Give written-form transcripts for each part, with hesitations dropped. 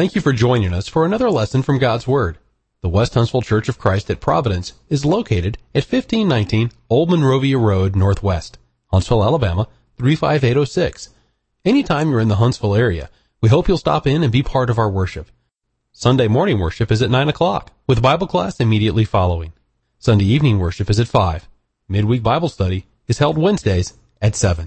Thank you for joining us for another lesson from God's Word. The West Huntsville Church of Christ at Providence is located at 1519 Old Monrovia Road Northwest, Huntsville, Alabama, 35806. Anytime you're in the Huntsville area, we hope you'll stop in and be part of our worship. Sunday morning worship is at 9 o'clock, with Bible class immediately following. Sunday evening worship is at 5. Midweek Bible study is held Wednesdays at 7.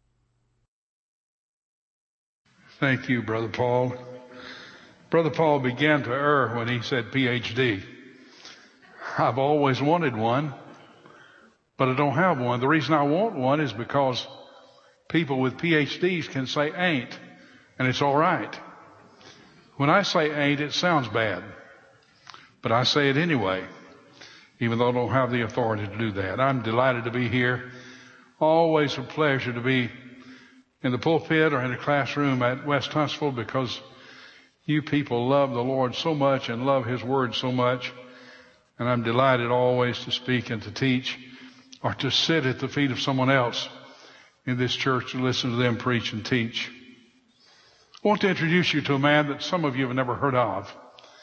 Thank you, Brother Paul. Brother Paul began to err when he said PhD. I've always wanted one, but I don't have one. The reason I want one is because people with PhDs can say ain't, and it's all right. When I say ain't, it sounds bad, but I say it anyway, even though I don't have the authority to do that. I'm delighted to be here. Always a pleasure to be in the pulpit or in the classroom at West Huntsville, because you people love the Lord so much and love His Word so much. And I'm delighted always to speak and to teach, or to sit at the feet of someone else in this church and listen to them preach and teach. I want to introduce you to a man that some of you have never heard of.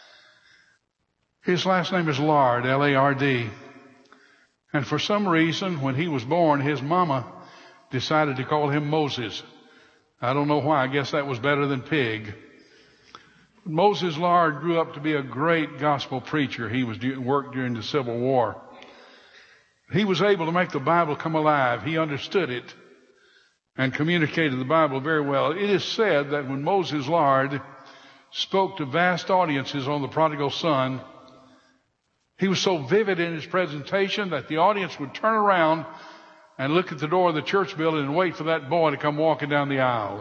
His last name is Lard, L-A-R-D. And for some reason, when he was born, his mama decided to call him Moses. I don't know why. I guess that was better than pig. Moses Lard grew up to be a great gospel preacher. He worked during the Civil War. He was able to make the Bible come alive. He understood it and communicated the Bible very well. It is said that when Moses Lard spoke to vast audiences on the prodigal son, he was so vivid in his presentation that the audience would turn around and look at the door of the church building and wait for that boy to come walking down the aisle.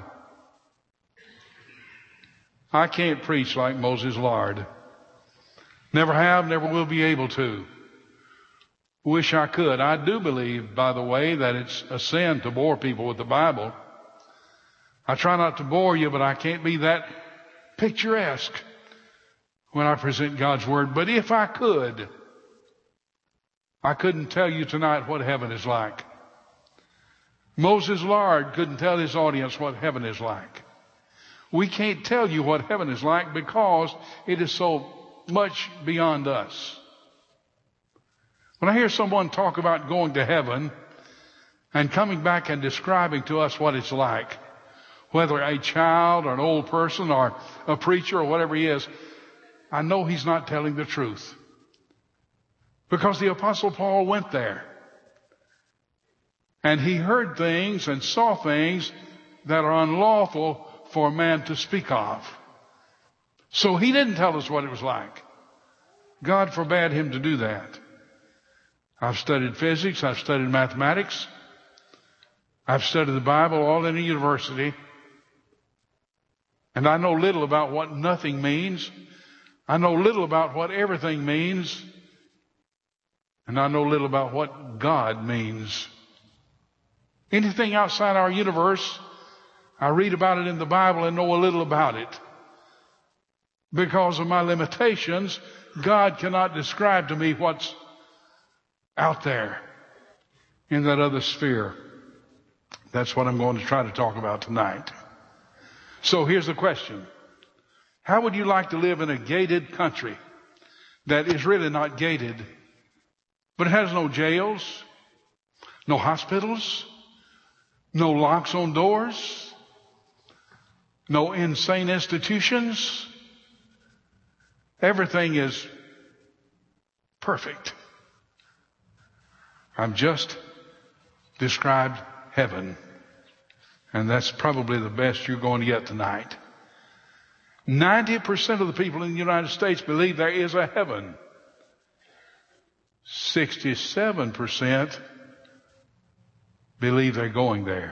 I can't preach like Moses Lard. Never have, never will be able to. Wish I could. I do believe, by the way, that it's a sin to bore people with the Bible. I try not to bore you, but I can't be that picturesque when I present God's Word. But if I could, I couldn't tell you tonight what heaven is like. Moses Lard couldn't tell his audience what heaven is like. We can't tell you what heaven is like because it is so much beyond us. When I hear someone talk about going to heaven and coming back and describing to us what it's like, whether a child or an old person or a preacher or whatever he is, I know he's not telling the truth. Because the Apostle Paul went there. And he heard things and saw things that are unlawful for a man to speak of. So he didn't tell us what it was like. God forbade him to do that. I've studied physics. I've studied mathematics. I've studied the Bible all in a university. And I know little about what nothing means. I know little about what everything means. And I know little about what God means. Anything outside our universe, I read about it in the Bible and know a little about it. Because of my limitations, God cannot describe to me what's out there in that other sphere. That's what I'm going to try to talk about tonight. So here's the question. How would you like to live in a gated country that is really not gated, but it has no jails, no hospitals, no locks on doors, no insane institutions? Everything is perfect. I've just described heaven, and that's probably the best you're going to get tonight. 90% of the people in the United States believe there is a heaven. 67% believe they're going there.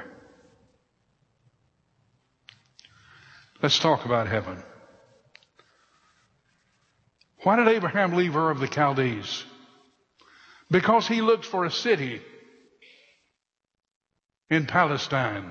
Let's talk about heaven. Why did Abraham leave Ur of the Chaldees? Because he looked for a city in Palestine?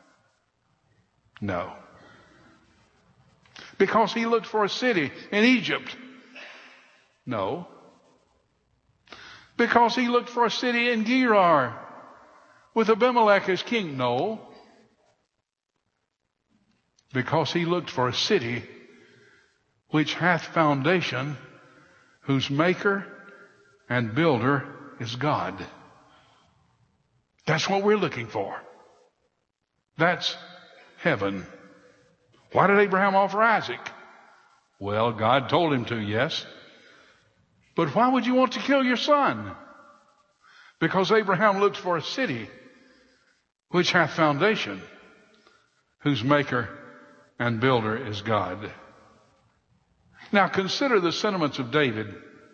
No. Because he looked for a city in Egypt? No. Because he looked for a city in Gerar with Abimelech as king? No. Because he looked for a city which hath foundation, whose maker and builder is God. That's what we're looking for. That's heaven. Why did Abraham offer Isaac? Well, God told him to, yes. But why would you want to kill your son? Because Abraham looked for a city which hath foundation, whose maker and builder is God. Now consider the sentiments of David.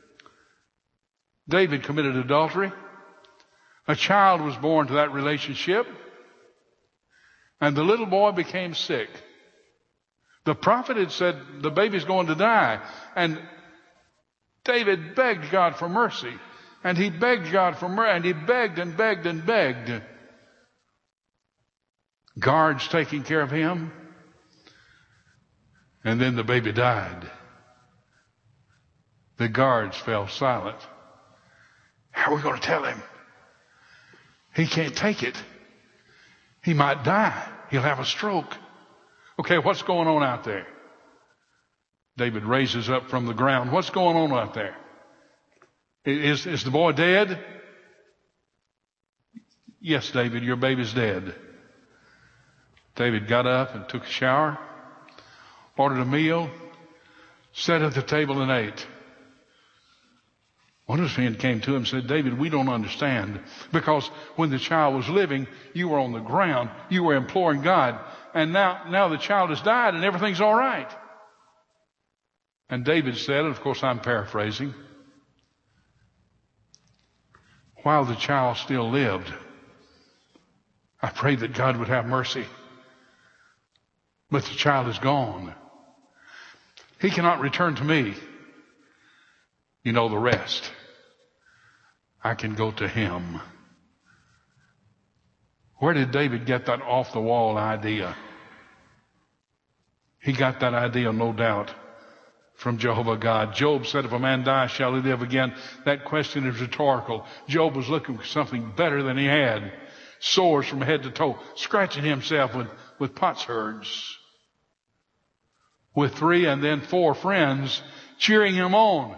David committed adultery. A child was born to that relationship, and the little boy became sick. The prophet had said the baby's going to die, and David begged God for mercy, and he begged God for mercy, and he begged and begged and begged. Guards taking care of him, and then the baby died. The guards fell silent. How are we going to tell him? He can't take it. He might die. He'll have a stroke. Okay, what's going on out there? David raises up from the ground. What's going on out there? Is the boy dead? Yes, David, your baby's dead. David got up and took a shower, ordered a meal, sat at the table and ate. One of his friends came to him and said, David, we don't understand, because when the child was living, you were on the ground, you were imploring God, and now the child has died and everything's all right. And David said, and of course I'm paraphrasing, while the child still lived, I prayed that God would have mercy. But the child is gone. He cannot return to me. You know the rest. I can go to him. Where did David get that off-the-wall idea? He got that idea, no doubt, from Jehovah God. Job said, if a man dies, shall he live again? That question is rhetorical. Job was looking for something better than he had. Sores from head to toe, scratching himself with potsherds. With 3 and then 4 friends cheering him on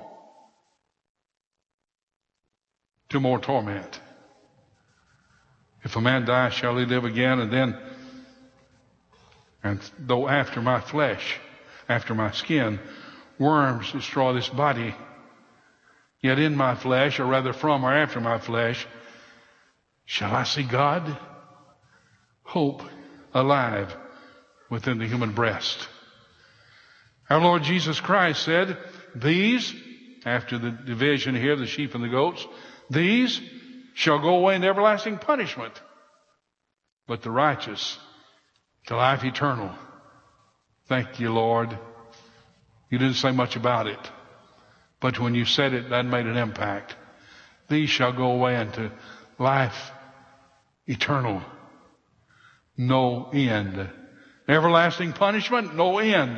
to more torment. If a man dies, shall he live again? And though after my flesh, after my skin, worms destroy this body, yet in my flesh, or rather from or after my flesh, shall I see God? Hope alive within the human breast. Our Lord Jesus Christ said, these, after the division here, the sheep and the goats, these shall go away into everlasting punishment, but the righteous to life eternal. Thank you, Lord. You didn't say much about it, but when you said it, that made an impact. These shall go away into life eternal. No end. Everlasting punishment, no end.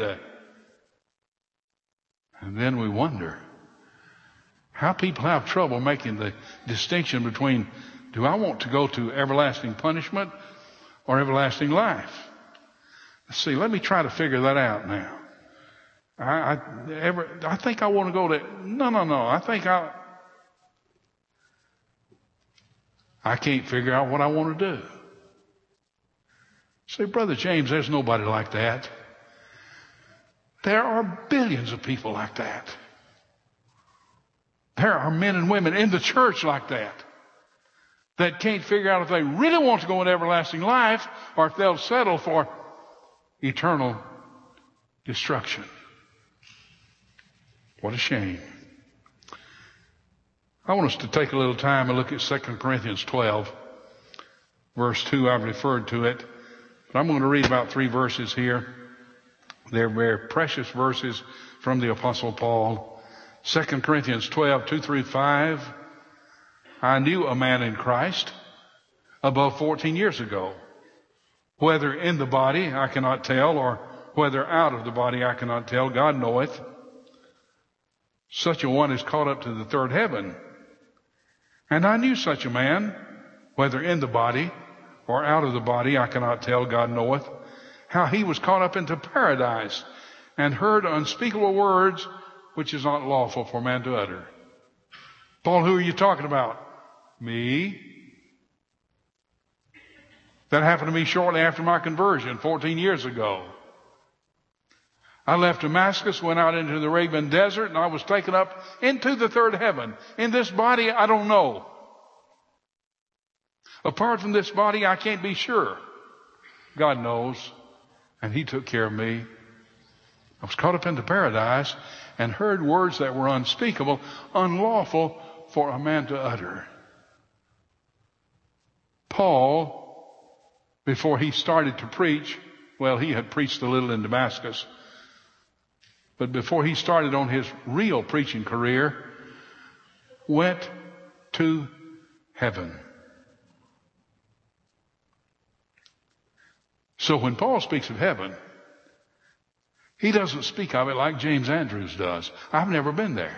And then we wonder how people have trouble making the distinction between, do I want to go to everlasting punishment or everlasting life? Let's see, let me try to figure that out now. I think I want to go to, no. I think I can't figure out what I want to do. Say, Brother James, there's nobody like that. There are billions of people like that. There are men and women in the church like that can't figure out if they really want to go into everlasting life or if they'll settle for eternal destruction. What a shame. I want us to take a little time and look at 2 Corinthians 12, verse 2. I've referred to it, but I'm going to read about 3 verses here. They're very precious verses from the Apostle Paul. 2 Corinthians 12, 2 through 5. I knew a man in Christ above 14 years ago. Whether in the body I cannot tell, or whether out of the body I cannot tell, God knoweth. Such a one is caught up to the third heaven. And I knew such a man, whether in the body or out of the body I cannot tell, God knoweth, how he was caught up into paradise. and heard unspeakable words which is not lawful for man to utter. Paul, who are you talking about? Me. That happened to me shortly after my conversion, 14 years ago. I left Damascus, went out into the Arabian desert, and I was taken up into the third heaven. In this body, I don't know. Apart from this body, I can't be sure. God knows, and He took care of me. I was caught up into paradise and heard words that were unspeakable, unlawful for a man to utter. Paul, before he started to preach, well, he had preached a little in Damascus, but before he started on his real preaching career, went to heaven. So when Paul speaks of heaven, he doesn't speak of it like James Andrews does. I've never been there.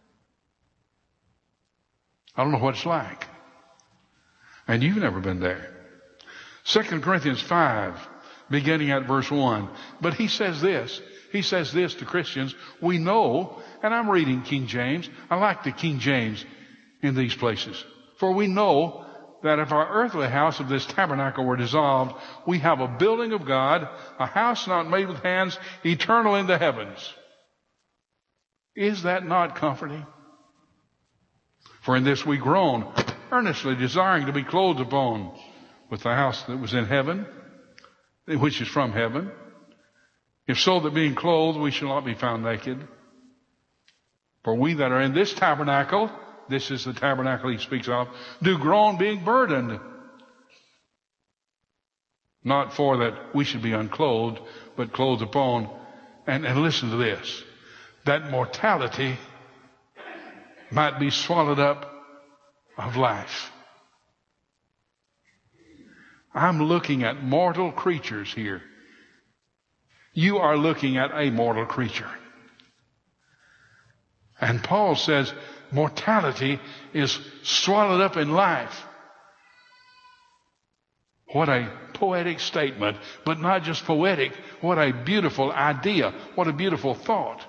I don't know what it's like. And you've never been there. 2 Corinthians 5, beginning at verse 1. But he says this. He says this to Christians. We know, and I'm reading King James. I like the King James in these places. For we know that if our earthly house of this tabernacle were dissolved, we have a building of God, a house not made with hands, eternal in the heavens. Is that not comforting? For in this we groan, earnestly desiring to be clothed upon with the house that was in heaven, which is from heaven. If so, that being clothed, we shall not be found naked. For we that are in this tabernacle, this is the tabernacle he speaks of, do groan being burdened. Not for that we should be unclothed, but clothed upon. And listen to this. That mortality might be swallowed up of life. I'm looking at mortal creatures here. You are looking at a mortal creature. And Paul says mortality is swallowed up in life. What a poetic statement, but not just poetic. What a beautiful idea. What a beautiful thought.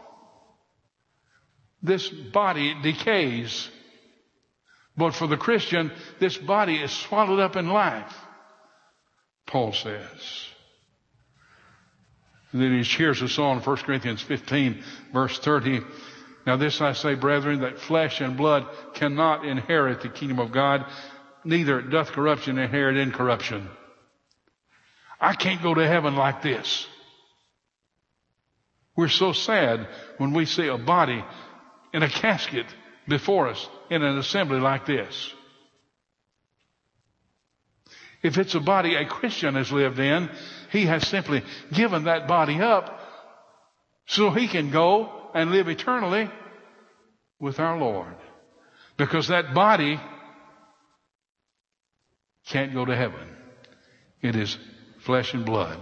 This body decays, but for the Christian, this body is swallowed up in life, Paul says. And then he cheers us on, 1 Corinthians 15, verse 30. Now this I say, brethren, that flesh and blood cannot inherit the kingdom of God, neither doth corruption inherit incorruption. I can't go to heaven like this. We're so sad when we see a body in a casket before us in an assembly like this. If it's a body a Christian has lived in, he has simply given that body up so he can go and live eternally with our Lord. Because that body can't go to heaven. It is flesh and blood.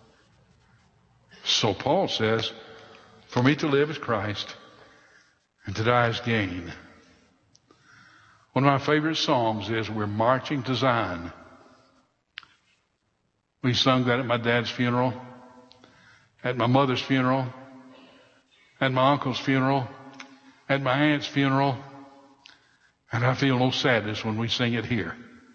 So Paul says, for me to live is Christ, and to die is gain. One of my favorite psalms is, we're marching to Zion. We sung that at my dad's funeral, at my mother's funeral, at my uncle's funeral, at my aunt's funeral, and I feel no sadness when we sing it here.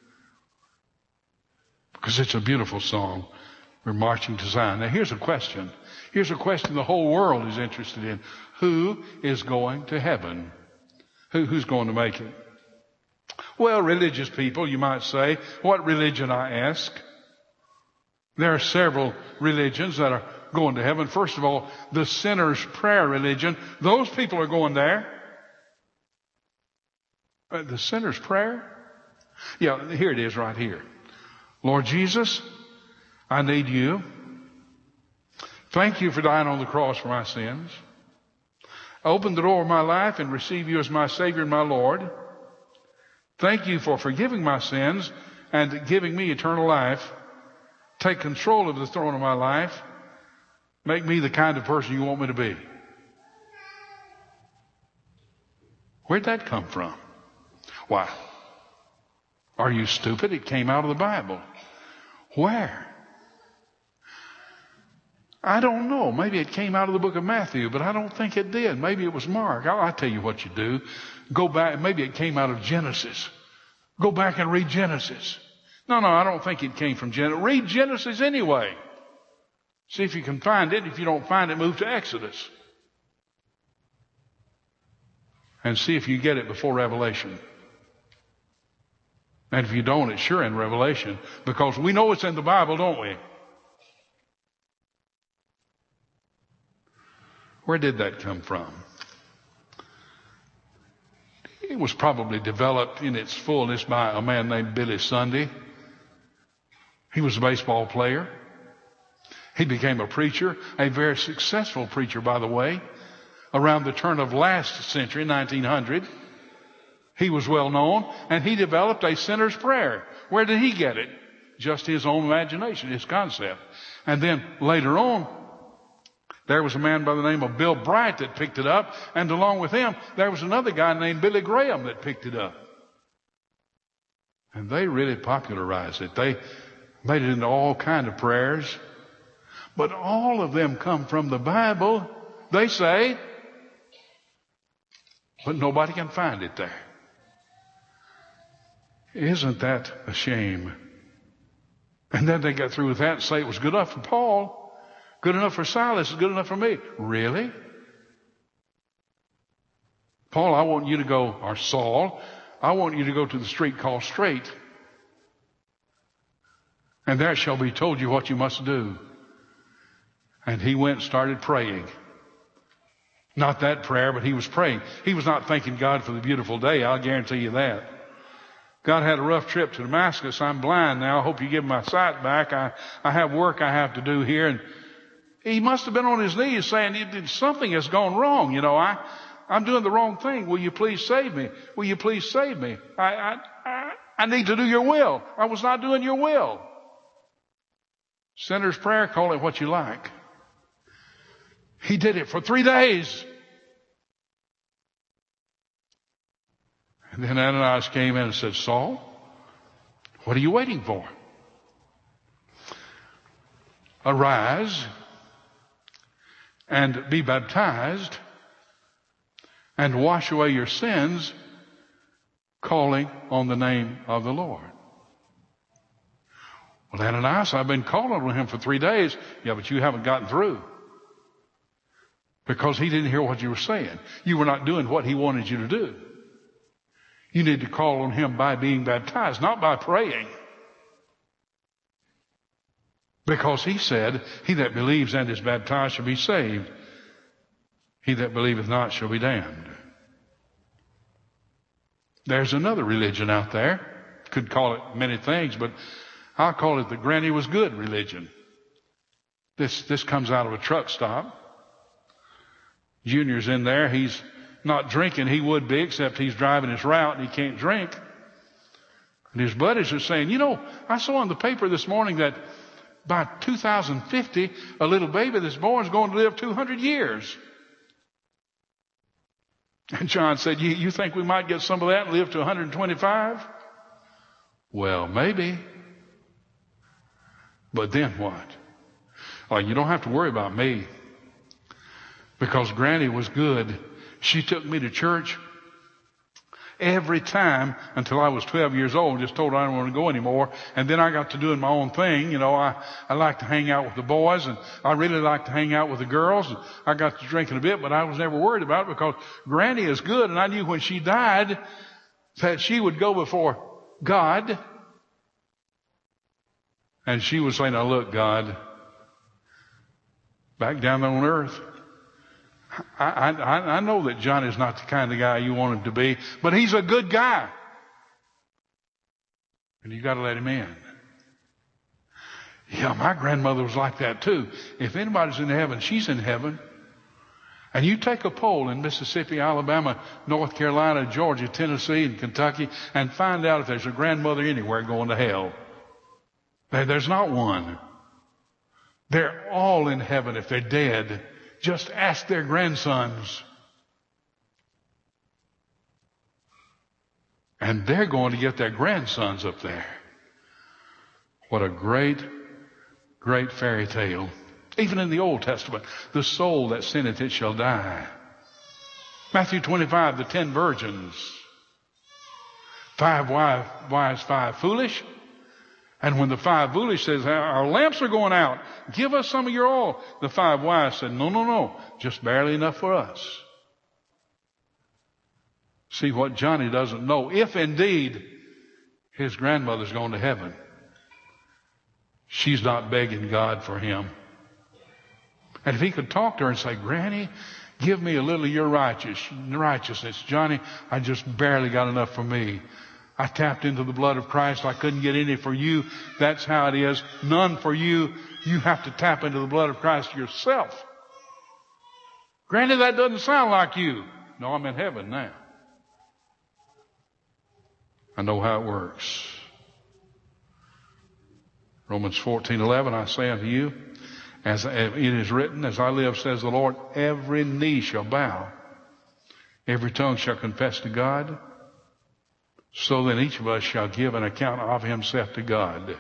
Because it's a beautiful song. We're marching to Zion. Now here's a question. Here's a question the whole world is interested in. Who is going to heaven? Who's going to make it? Well, religious people, you might say. What religion, I ask? There are several religions that are going to heaven. First of all, the sinner's prayer religion. Those people are going there. The sinner's prayer? Yeah, here it is right here. Lord Jesus, I need you. Thank you for dying on the cross for my sins. I open the door of my life and receive you as my Savior and my Lord. Thank you for forgiving my sins and giving me eternal life. Take control of the throne of my life. Make me the kind of person you want me to be. Where'd that come from? Why? Are you stupid? It came out of the Bible. Where? I don't know. Maybe it came out of the book of Matthew, but I don't think it did. Maybe it was Mark. I'll tell you what you do. Go back. Maybe it came out of Genesis. Go back and read Genesis. No, I don't think it came from Genesis. Read Genesis anyway. See if you can find it. If you don't find it, move to Exodus. And see if you get it before Revelation. And if you don't, it's sure in Revelation. Because we know it's in the Bible, don't we? Where did that come from? It was probably developed in its fullness by a man named Billy Sunday. He was a baseball player. He became a preacher, a very successful preacher, by the way, around the turn of last century, 1900. He was well known, and he developed a sinner's prayer. Where did he get it? Just his own imagination, his concept. And then later on, there was a man by the name of Bill Bright that picked it up, and along with him, there was another guy named Billy Graham that picked it up. And they really popularized it. They made it into all kinds of prayers. But all of them come from the Bible, they say, but nobody can find it there. Isn't that a shame? And then they got through with that and say it was good enough for Paul. Good enough for Silas is good enough for me. Really? Paul, I want you to go, or Saul, I want you to go to the street called Straight. And there shall be told you what you must do. And he went and started praying. Not that prayer, but he was praying. He was not thanking God for the beautiful day, I'll guarantee you that. God had a rough trip to Damascus. I'm blind now. I hope you give my sight back. I have work I have to do here. And he must have been on his knees saying, something has gone wrong. I'm doing the wrong thing. Will you please save me? Will you please save me? I need to do your will. I was not doing your will. Sinner's prayer, call it what you like. He did it for 3 days. And then Ananias came in and said, Saul, what are you waiting for? Arise and be baptized and wash away your sins, calling on the name of the Lord. Well, Ananias, I've been calling on him for 3 days. Yeah, but you haven't gotten through. Because he didn't hear what you were saying. You were not doing what he wanted you to do. You need to call on him by being baptized, not by praying. Because he said, he that believes and is baptized shall be saved. He that believeth not shall be damned. There's another religion out there. Could call it many things, but I'll call it the granny was good religion. This comes out of a truck stop. Junior's in there. He's not drinking. He would be, except he's driving his route and he can't drink. And his buddies are saying, I saw in the paper this morning that by 2050, a little baby that's born is going to live 200 years. And John said, you think we might get some of that and live to 125? Well, maybe. But then what? Oh, you don't have to worry about me. Because Granny was good. She took me to church every time until I was 12 years old. Just told her I didn't want to go anymore. And then I got to doing my own thing. I like to hang out with the boys, and I really like to hang out with the girls. And I got to drinking a bit, but I was never worried about it because Granny is good. And I knew when she died that she would go before God. And she would say, now look, God, back down on earth. I know that John is not the kind of guy you want him to be, but he's a good guy. And you got to let him in. Yeah, my grandmother was like that too. If anybody's in heaven, she's in heaven. And you take a poll in Mississippi, Alabama, North Carolina, Georgia, Tennessee, and Kentucky, and find out if there's a grandmother anywhere going to hell. There's not one. They're all in heaven if they're dead. Just ask their grandsons. And they're going to get their grandsons up there. What a great, great fairy tale. Even in the Old Testament, the soul that sinneth, it shall die. Matthew 25, the 10 virgins. 5 wise, 5 foolish. And when the 5 foolish says, our lamps are going out, give us some of your oil. The 5 wise said, no, just barely enough for us. See, what Johnny doesn't know, if indeed his grandmother's going to heaven, she's not begging God for him. And if he could talk to her and say, Granny, give me a little of your righteousness. Johnny, I just barely got enough for me. I tapped into the blood of Christ. I couldn't get any for you. That's how it is. None for you. You have to tap into the blood of Christ yourself. Granny, that doesn't sound like you. No, I'm in heaven now. I know how it works. Romans 14:11, I say unto you, as it is written, as I live, says the Lord, every knee shall bow, every tongue shall confess to God, so then each of us shall give an account of himself to God.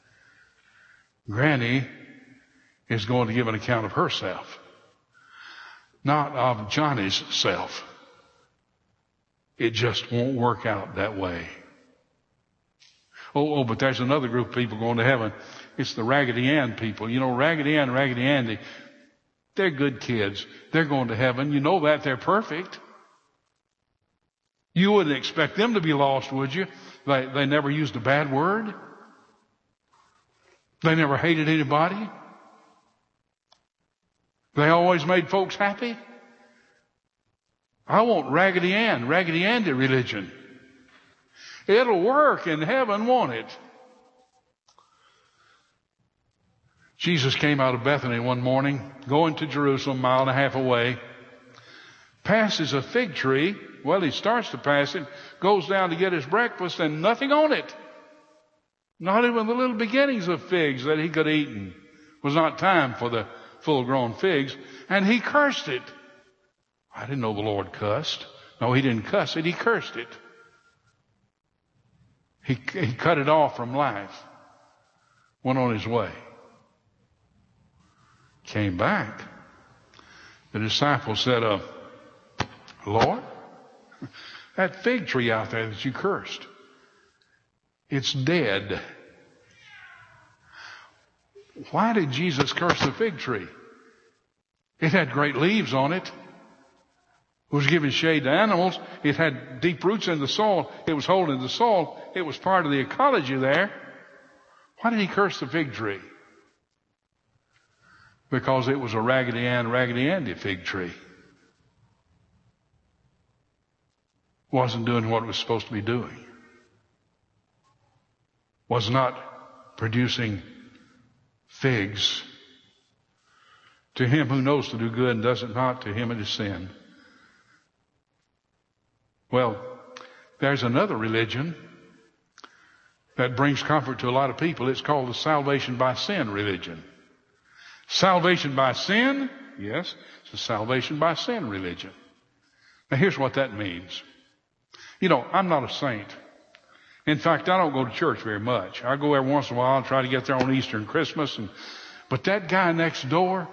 Granny is going to give an account of herself, not of Johnny's self. It just won't work out that way. Oh, but there's another group of people going to heaven. It's the Raggedy Ann people. You know, Raggedy Ann and Raggedy Andy, they're good kids. They're going to heaven. You know that. They're perfect. You wouldn't expect them to be lost, would you? They never used a bad word. They never hated anybody. They always made folks happy. I want Raggedy Ann, Raggedy Andy religion. It'll work in heaven, won't it? Jesus came out of Bethany one morning, going to Jerusalem, 1.5 miles away, passes a fig tree. Well, he starts to pass it, goes down to get his breakfast, and nothing on it. Not even the little beginnings of figs that he could have eaten. It was not time for the full-grown figs, and he cursed it. I didn't know the Lord cussed. No, he didn't cuss it, he cursed it. He cut it off from life. Went on his way. Came back. The disciples said, Lord, that fig tree out there that you cursed, it's dead. Why did Jesus curse the fig tree? It had great leaves on it. It was giving shade to animals. It had deep roots in the soil. It was holding the soil. It was part of the ecology there. Why did he curse the fig tree? Because it was a Raggedy Ann, Raggedy Andy fig tree. Wasn't doing what it was supposed to be doing. Was not producing figs. To him who knows to do good and does it not, to him it is sin. Well, there's another religion that brings comfort to a lot of people. It's called the salvation by sin religion. Salvation by sin? Yes, it's a salvation by sin religion. Now here's what that means. You know, I'm not a saint. In fact, I don't go to church very much. I go every once in a while and try to get there on Easter and Christmas. But that guy next door,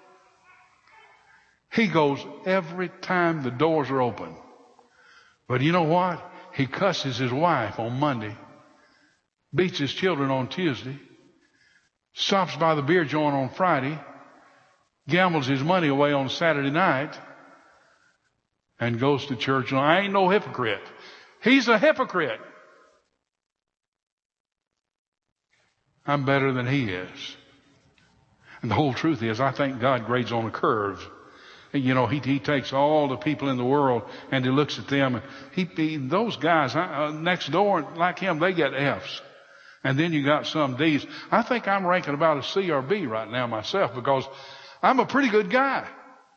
he goes every time the doors are open. But you know what? He cusses his wife on Monday, beats his children on Tuesday, stops by the beer joint on Friday, gambles his money away on Saturday night, and goes to church. And I ain't no hypocrite. He's a hypocrite. I'm better than he is. And the whole truth is, I think God grades on a curve. You know, he takes all the people in the world and he looks at them, and those guys next door like him, they get F's. And then you got some D's. I think I'm ranking about a C or B right now myself, because I'm a pretty good guy.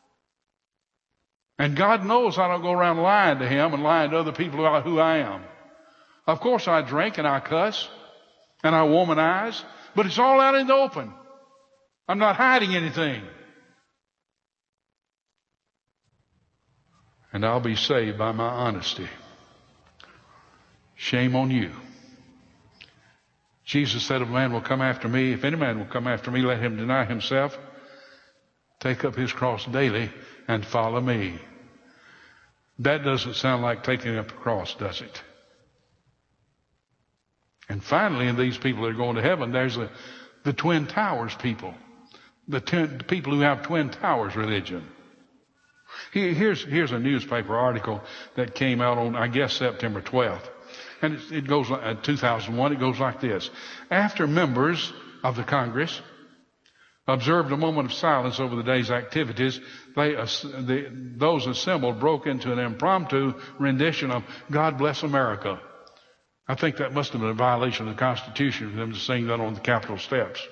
And God knows I don't go around lying to him and lying to other people about who I am. Of course I drink and I cuss and I womanize, but it's all out in the open. I'm not hiding anything. And I'll be saved by my honesty. Shame on you. Jesus said, if a man will come after me, if any man will come after me, let him deny himself take up his cross daily and follow me. That doesn't sound like taking up the cross, does it? And finally, in these people that are going to heaven, there's the Twin Towers people. The people who have Twin Towers religion. Here's a newspaper article that came out on, I guess, September 12th. And it goes, 2001, it goes like this. After members of the Congress observed a moment of silence over the day's activities, those assembled broke into an impromptu rendition of God Bless America. I think that must have been a violation of the Constitution for them to sing that on the Capitol steps.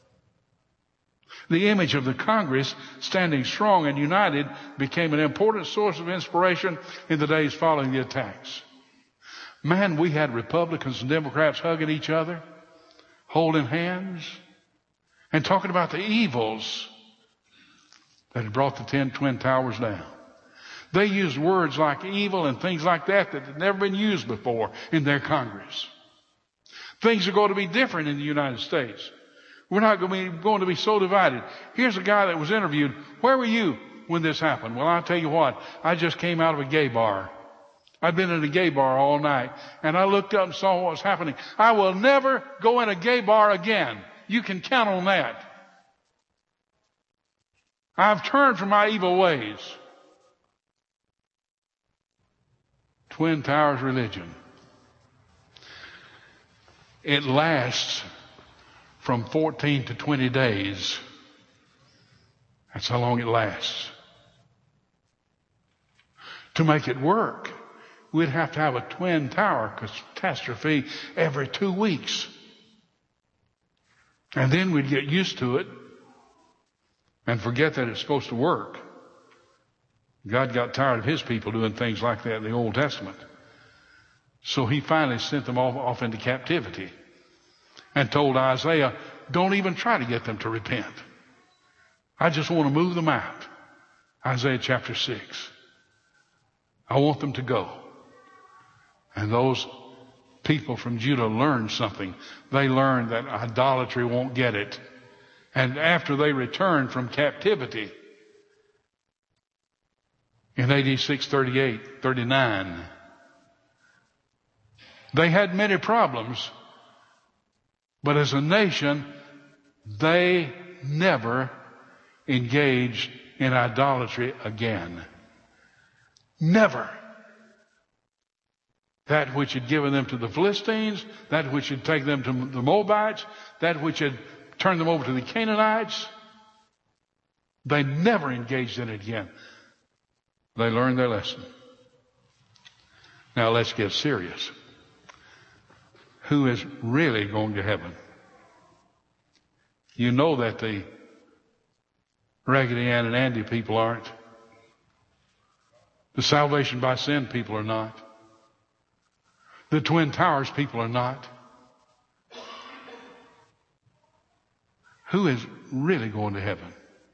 The image of the Congress standing strong and united became an important source of inspiration in the days following the attacks. Man, we had Republicans and Democrats hugging each other, holding hands, and talking about the evils that had brought the 10 Twin Towers down. They used words like evil and things like that had never been used before in their Congress. Things are going to be different in the United States. We're not going to be so divided. Here's a guy that was interviewed. Where were you when this happened? Well, I'll tell you what. I just came out of a gay bar. I'd been in a gay bar all night, and I looked up and saw what was happening. I will never go in a gay bar again. You can count on that. I've turned from my evil ways. Twin Towers religion. It lasts from 14 to 20 days. That's how long it lasts. To make it work, we'd have to have a twin tower catastrophe every 2 weeks. And then we'd get used to it and forget that it's supposed to work. God got tired of his people doing things like that in the Old Testament. So he finally sent them off into captivity and told Isaiah, don't even try to get them to repent. I just want to move them out. Isaiah chapter 6. I want them to go. And those people from Judah learned something. They learned that idolatry won't get it. And after they returned from captivity in AD 638, 39, they had many problems. But as a nation, they never engaged in idolatry again. Never. That which had given them to the Philistines, that which had taken them to the Moabites, that which had turned them over to the Canaanites, they never engaged in it again. They learned their lesson. Now let's get serious. Who is really going to heaven? You know that the Raggedy Ann and Andy people aren't. The Salvation by Sin people are not. The Twin Towers people are not. Who is really going to heaven?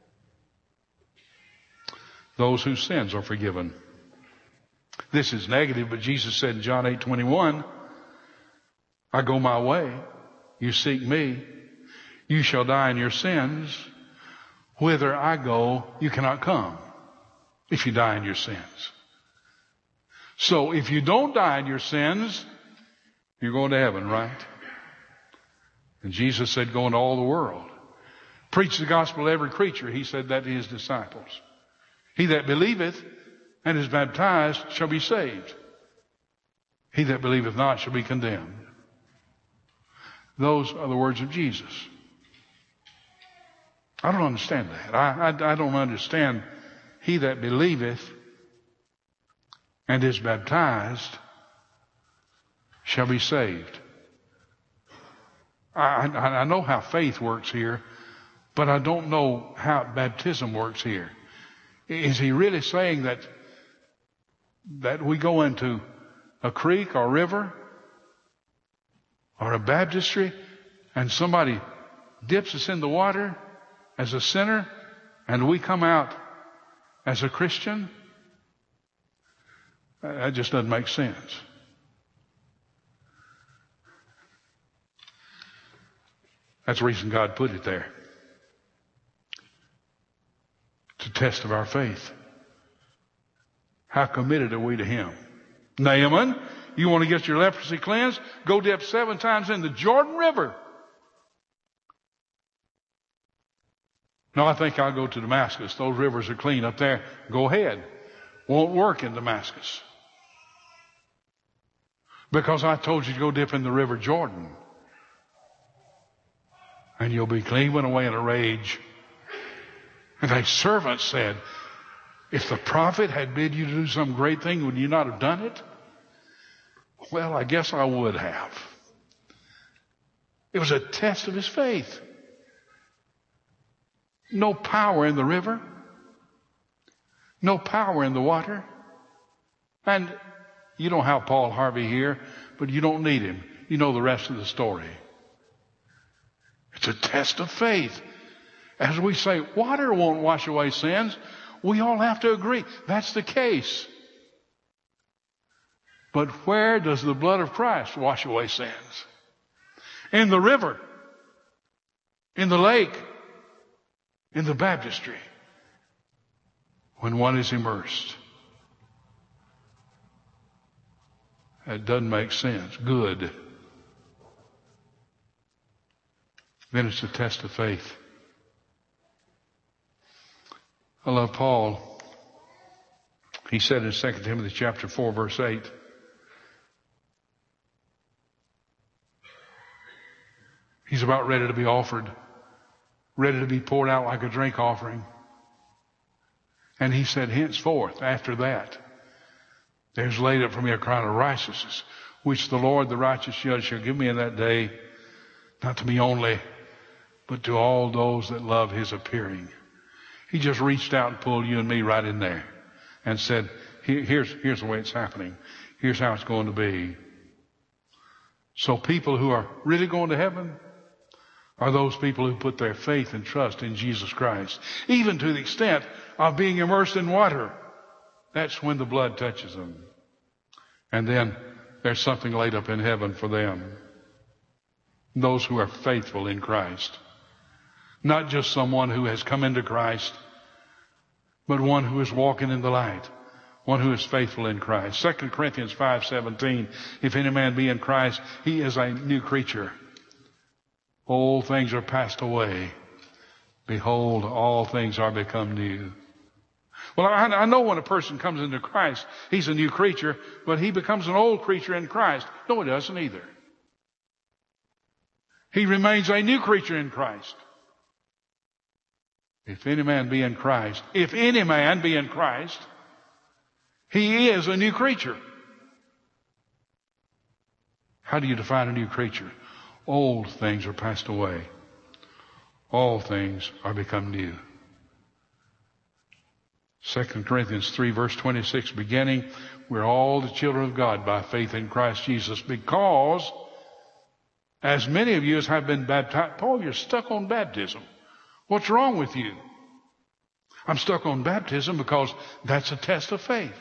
Those whose sins are forgiven. This is negative, but Jesus said in John 8:21, I go my way, you seek me, you shall die in your sins. Whither I go, you cannot come if you die in your sins. So if you don't die in your sins, you're going to heaven, right? And Jesus said, go into all the world. Preach the gospel to every creature. He said that to his disciples. He that believeth and is baptized shall be saved. He that believeth not shall be condemned. Those are the words of Jesus. I don't understand that. I don't understand. He that believeth and is baptized shall be saved. I know how faith works here, but I don't know how baptism works here. Is he really saying that we go into a creek or river or a baptistry and somebody dips us in the water as a sinner and we come out as a Christian? That just doesn't make sense. That's the reason God put it there. It's a test of our faith. How committed are we to Him? Naaman, you want to get your leprosy cleansed? Go dip 7 times in the Jordan River. No, I think I'll go to Damascus. Those rivers are clean up there. Go ahead. Won't work in Damascus. Because I told you to go dip in the river Jordan. And you'll be clean. He went away in a rage. And a servant said, if the prophet had bid you to do some great thing, would you not have done it? Well, I guess I would have. It was a test of his faith. No power in the river. No power in the water. And you don't have Paul Harvey here, but you don't need him. You know the rest of the story. It's a test of faith. As we say, water won't wash away sins. We all have to agree. That's the case. But where does the blood of Christ wash away sins? In the river. In the lake. In the baptistry. When one is immersed. That doesn't make sense. Good. Then it's a test of faith. I love Paul. He said in 2 Timothy chapter 4, verse 8, he's about ready to be offered, ready to be poured out like a drink offering. And he said, henceforth, after that, there's laid up for me a crown of righteousness, which the Lord, the righteous judge, shall give me in that day, not to me only, but to all those that love his appearing. He just reached out and pulled you and me right in there and said, here's the way it's happening. Here's how it's going to be. So people who are really going to heaven are those people who put their faith and trust in Jesus Christ, even to the extent of being immersed in water. That's when the blood touches them. And then there's something laid up in heaven for them. Those who are faithful in Christ. Not just someone who has come into Christ, but one who is walking in the light. One who is faithful in Christ. 2 Corinthians 5:17, if any man be in Christ, he is a new creature. Old things are passed away. Behold, all things are become new. Well, I know when a person comes into Christ, he's a new creature, but he becomes an old creature in Christ. No, he doesn't either. He remains a new creature in Christ. If any man be in Christ, he is a new creature. How do you define a new creature? Old things are passed away. All things are become new. 2 Corinthians 3 verse 26 beginning, we're all the children of God by faith in Christ Jesus, because as many of you as have been baptized. Paul, you're stuck on baptism. What's wrong with you? I'm stuck on baptism because that's a test of faith.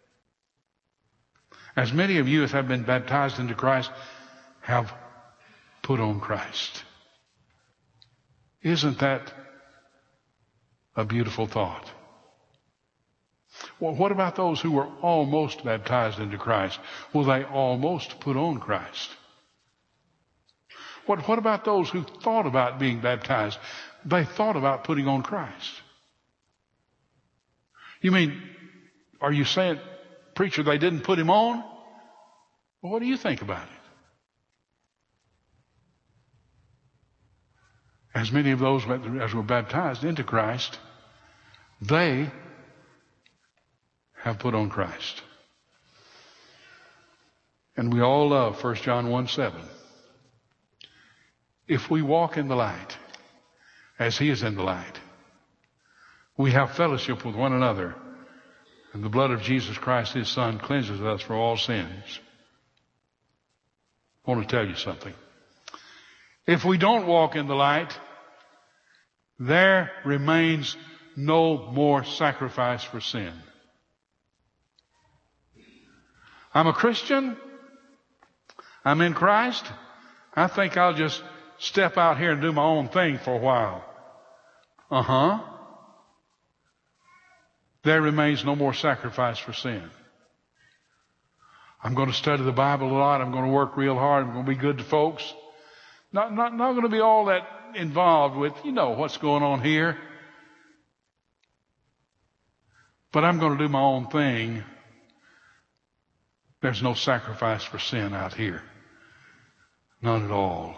As many of you as have been baptized into Christ have put on Christ. Isn't that a beautiful thought? Well, what about those who were almost baptized into Christ? Well, they almost put on Christ. What about those who thought about being baptized? They thought about putting on Christ. You mean, are you saying, preacher, they didn't put him on? Well, what do you think about it? As many of those as were baptized into Christ, they have put on Christ. And we all love 1 John 1:7. If we walk in the light, as he is in the light, we have fellowship with one another, and the blood of Jesus Christ, his Son, cleanses us from all sins. I want to tell you something. If we don't walk in the light, there remains no more sacrifice for sin. I'm a Christian. I'm in Christ. I think I'll just step out here and do my own thing for a while. there remains no more sacrifice for sin. I'm going to study the Bible a lot. I'm going to work real hard. I'm going to be good to folks. Not going to be all that involved with, what's going on here. But I'm going to do my own thing. There's no sacrifice for sin out here. None at all.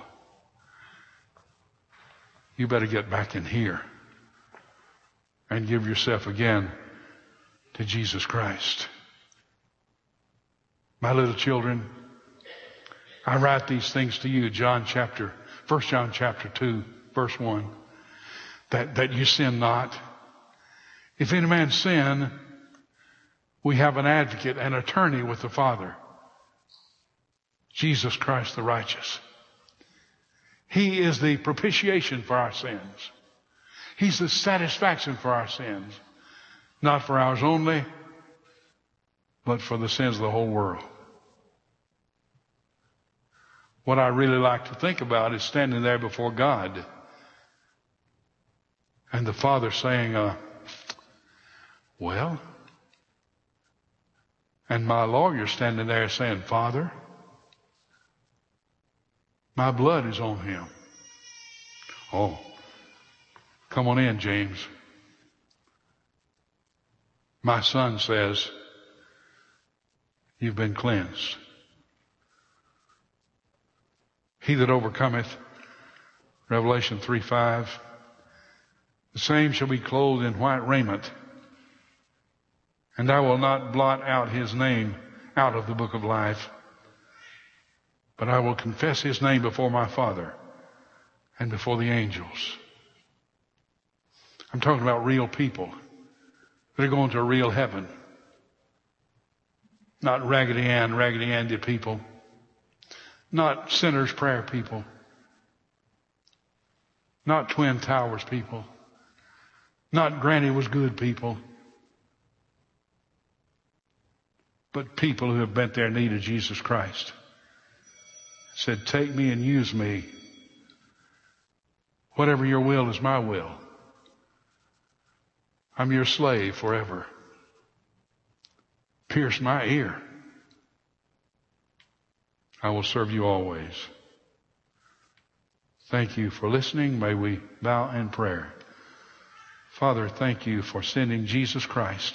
You better get back in here and give yourself again to Jesus Christ. My little children, I write these things to you, 1 John chapter 2, verse 1, that you sin not. If any man sin, we have an advocate, an attorney with the Father, Jesus Christ the righteous. He is the propitiation for our sins. He's the satisfaction for our sins. Not for ours only, but for the sins of the whole world. What I really like to think about is standing there before God and the Father saying, well, and my lawyer standing there saying, Father, my blood is on him. Oh, come on in, James. My son says, you've been cleansed. He that overcometh, Revelation 3:5, the same shall be clothed in white raiment, and I will not blot out his name out of the book of life, but I will confess his name before my Father and before the angels. I'm talking about real people that are going to a real heaven. Not Raggedy Andy people. Not Sinner's Prayer people. Not Twin Towers people. Not Granny was good people. But people who have bent their knee to Jesus Christ. Said, take me and use me. Whatever your will is my will. I'm your slave forever. Pierce my ear. I will serve you always. Thank you for listening. May we bow in prayer. Father, thank you for sending Jesus Christ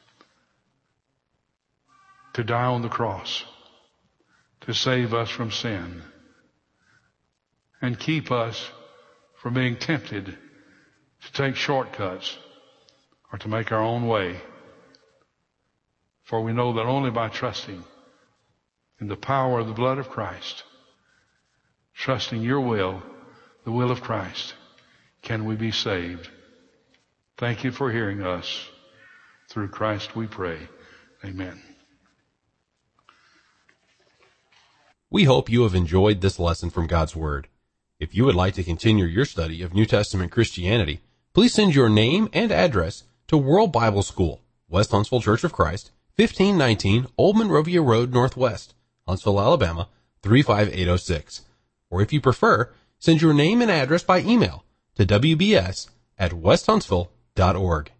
to die on the cross, to save us from sin, and keep us from being tempted to take shortcuts or to make our own way. For we know that only by trusting in the power of the blood of Christ, trusting your will, the will of Christ, can we be saved. Thank you for hearing us. Through Christ we pray. Amen. We hope you have enjoyed this lesson from God's Word. If you would like to continue your study of New Testament Christianity, please send your name and address to World Bible School, West Huntsville Church of Christ, 1519 Old Monrovia Road Northwest, Huntsville, Alabama, 35806. Or if you prefer, send your name and address by email to wbs@westhuntsville.org.